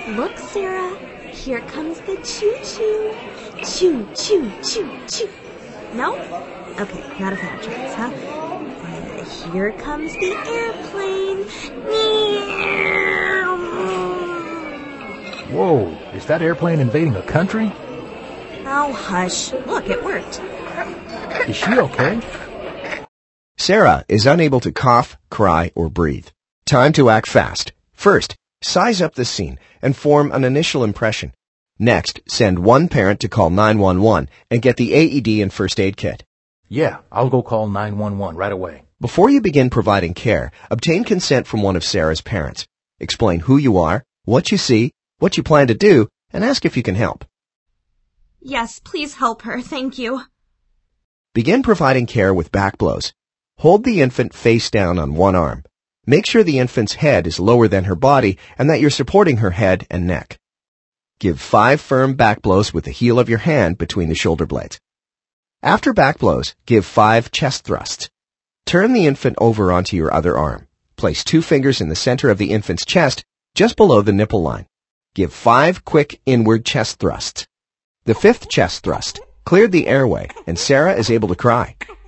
Look, Sarah, here comes the choo-choo. Choo, choo, choo, choo. No? Okay, not a fan chance, huh? And here comes the airplane. Whoa, is that airplane invading a country? Oh, hush. Look, it worked. Is she okay? Sarah is unable to cough, cry, or breathe. Time to act fast. First, size up the scene and form an initial impression. Next, send one parent to call 911 and get the AED and first aid kit. Yeah, I'll go call 911 right away. Before you begin providing care, obtain consent from one of Sarah's parents. Explain who you are, what you see, what you plan to do, and ask if you can help. Yes, please help her. Thank you. Begin providing care with back blows. Hold the infant face down on one arm. Make sure the infant's head is lower than her body and that you're supporting her head and neck. Give 5 firm back blows with the heel of your hand between the shoulder blades. After back blows, give 5 chest thrusts. Turn the infant over onto your other arm. Place 2 fingers in the center of the infant's chest, just below the nipple line. Give 5 quick inward chest thrusts. The 5th chest thrust cleared the airway, and Sarah is able to cry.